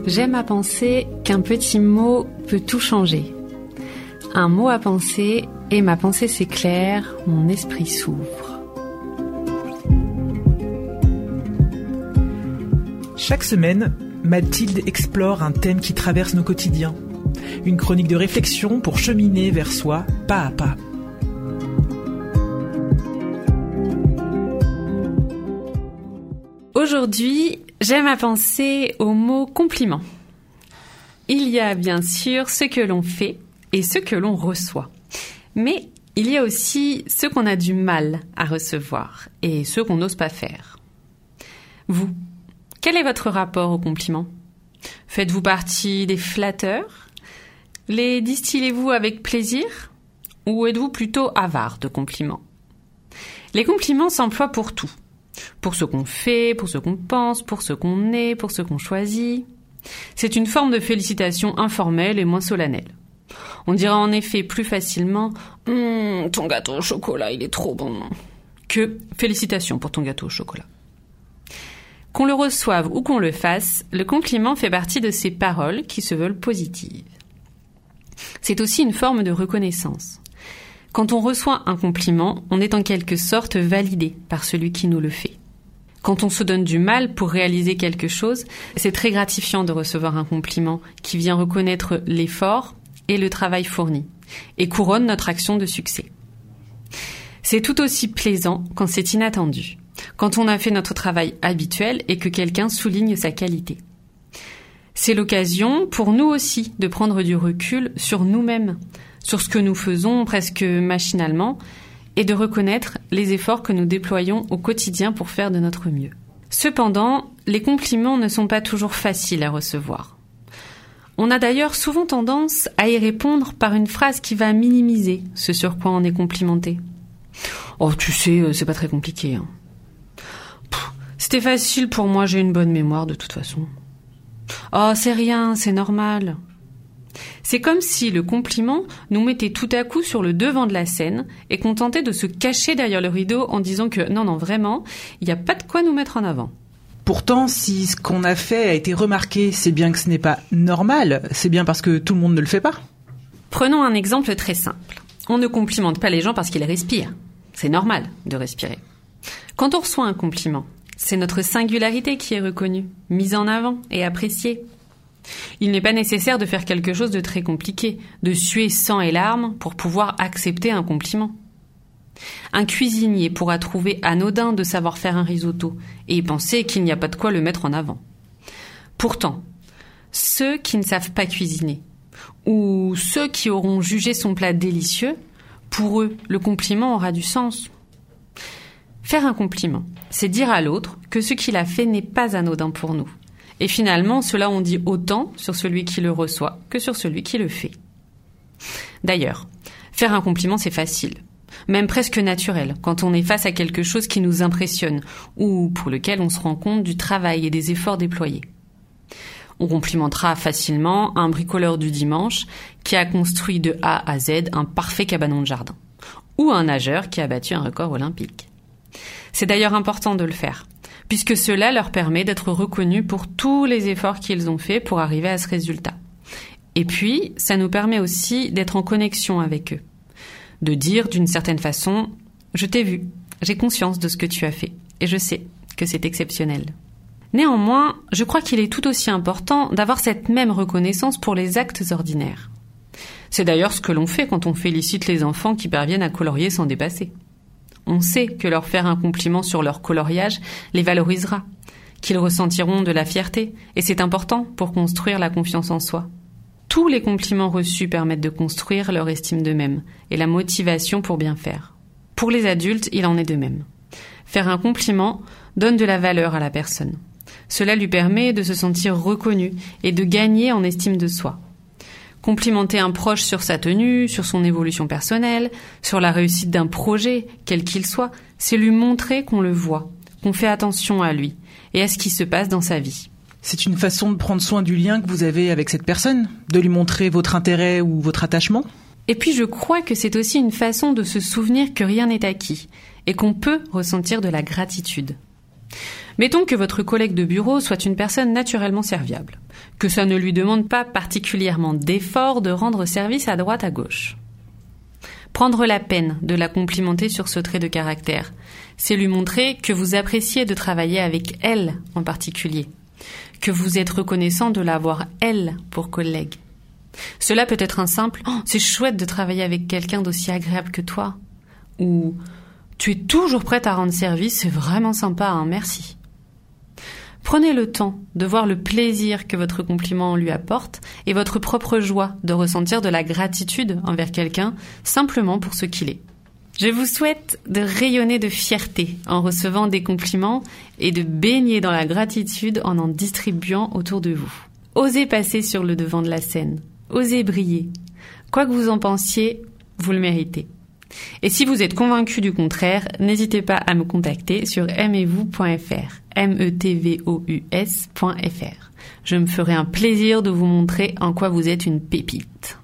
J'aime à penser qu'un petit mot peut tout changer. Un mot à penser et ma pensée s'éclaire, mon esprit s'ouvre. Chaque semaine, Mathilde explore un thème qui traverse nos quotidiens. Une chronique de réflexion pour cheminer vers soi, pas à pas. Aujourd'hui, j'aime à penser au mot compliment. Il y a bien sûr ce que l'on fait et ce que l'on reçoit. Mais il y a aussi ce qu'on a du mal à recevoir et ce qu'on n'ose pas faire. Vous, quel est votre rapport aux compliments ? Faites-vous partie des flatteurs ? Les distillez-vous avec plaisir ? Ou êtes-vous plutôt avare de compliments ? Les compliments s'emploient pour tout. Pour ce qu'on fait, pour ce qu'on pense, pour ce qu'on est, pour ce qu'on choisit. C'est une forme de félicitation informelle et moins solennelle. On dira en effet plus facilement « ton gâteau au chocolat, il est trop bon » que « félicitations pour ton gâteau au chocolat ». Qu'on le reçoive ou qu'on le fasse, le compliment fait partie de ces paroles qui se veulent positives. C'est aussi une forme de reconnaissance. Quand on reçoit un compliment, on est en quelque sorte validé par celui qui nous le fait. Quand on se donne du mal pour réaliser quelque chose, c'est très gratifiant de recevoir un compliment qui vient reconnaître l'effort et le travail fourni et couronne notre action de succès. C'est tout aussi plaisant quand c'est inattendu, quand on a fait notre travail habituel et que quelqu'un souligne sa qualité. C'est l'occasion pour nous aussi de prendre du recul sur nous-mêmes, sur ce que nous faisons presque machinalement et de reconnaître les efforts que nous déployons au quotidien pour faire de notre mieux. Cependant, les compliments ne sont pas toujours faciles à recevoir. On a d'ailleurs souvent tendance à y répondre par une phrase qui va minimiser ce sur quoi on est complimenté. « Oh, tu sais, c'est pas très compliqué. Hein. C'était facile pour moi, j'ai une bonne mémoire de toute façon. Oh, c'est rien, c'est normal. » C'est comme si le compliment nous mettait tout à coup sur le devant de la scène et qu'on tentait de se cacher derrière le rideau en disant que non, vraiment, il n'y a pas de quoi nous mettre en avant. Pourtant, si ce qu'on a fait a été remarqué, c'est bien que ce n'est pas normal, c'est bien parce que tout le monde ne le fait pas. Prenons un exemple très simple. On ne complimente pas les gens parce qu'ils respirent. C'est normal de respirer. Quand on reçoit un compliment, c'est notre singularité qui est reconnue, mise en avant et appréciée. Il n'est pas nécessaire de faire quelque chose de très compliqué, de suer sang et larmes pour pouvoir accepter un compliment. Un cuisinier pourra trouver anodin de savoir faire un risotto et penser qu'il n'y a pas de quoi le mettre en avant. Pourtant, ceux qui ne savent pas cuisiner ou ceux qui auront jugé son plat délicieux, pour eux, le compliment aura du sens. Faire un compliment, c'est dire à l'autre que ce qu'il a fait n'est pas anodin pour nous. Et finalement, cela en dit autant sur celui qui le reçoit que sur celui qui le fait. D'ailleurs, faire un compliment, c'est facile, même presque naturel, quand on est face à quelque chose qui nous impressionne ou pour lequel on se rend compte du travail et des efforts déployés. On complimentera facilement un bricoleur du dimanche qui a construit de A à Z un parfait cabanon de jardin, ou un nageur qui a battu un record olympique. C'est d'ailleurs important de le faire, puisque cela leur permet d'être reconnus pour tous les efforts qu'ils ont faits pour arriver à ce résultat. Et puis, ça nous permet aussi d'être en connexion avec eux, de dire d'une certaine façon « Je t'ai vu, j'ai conscience de ce que tu as fait, et je sais que c'est exceptionnel ». Néanmoins, je crois qu'il est tout aussi important d'avoir cette même reconnaissance pour les actes ordinaires. C'est d'ailleurs ce que l'on fait quand on félicite les enfants qui parviennent à colorier sans dépasser. On sait que leur faire un compliment sur leur coloriage les valorisera, qu'ils ressentiront de la fierté, et c'est important pour construire la confiance en soi. Tous les compliments reçus permettent de construire leur estime d'eux-mêmes et la motivation pour bien faire. Pour les adultes, il en est de même. Faire un compliment donne de la valeur à la personne. Cela lui permet de se sentir reconnu et de gagner en estime de soi. Complimenter un proche sur sa tenue, sur son évolution personnelle, sur la réussite d'un projet, quel qu'il soit, c'est lui montrer qu'on le voit, qu'on fait attention à lui et à ce qui se passe dans sa vie. C'est une façon de prendre soin du lien que vous avez avec cette personne, de lui montrer votre intérêt ou votre attachement. Et puis je crois que c'est aussi une façon de se souvenir que rien n'est acquis et qu'on peut ressentir de la gratitude. Mettons que votre collègue de bureau soit une personne naturellement serviable, que ça ne lui demande pas particulièrement d'effort de rendre service à droite à gauche. Prendre la peine de la complimenter sur ce trait de caractère, c'est lui montrer que vous appréciez de travailler avec elle en particulier, que vous êtes reconnaissant de l'avoir elle pour collègue. Cela peut être un simple « Oh, c'est chouette de travailler avec quelqu'un d'aussi agréable que toi » ou « Tu es toujours prête à rendre service, c'est vraiment sympa, hein, merci ». Prenez le temps de voir le plaisir que votre compliment lui apporte et votre propre joie de ressentir de la gratitude envers quelqu'un simplement pour ce qu'il est. Je vous souhaite de rayonner de fierté en recevant des compliments et de baigner dans la gratitude en distribuant autour de vous. Osez passer sur le devant de la scène. Osez briller. Quoi que vous en pensiez, vous le méritez. Et si vous êtes convaincu du contraire, n'hésitez pas à me contacter sur aimez-vous.fr, metvous.fr. Je me ferai un plaisir de vous montrer en quoi vous êtes une pépite.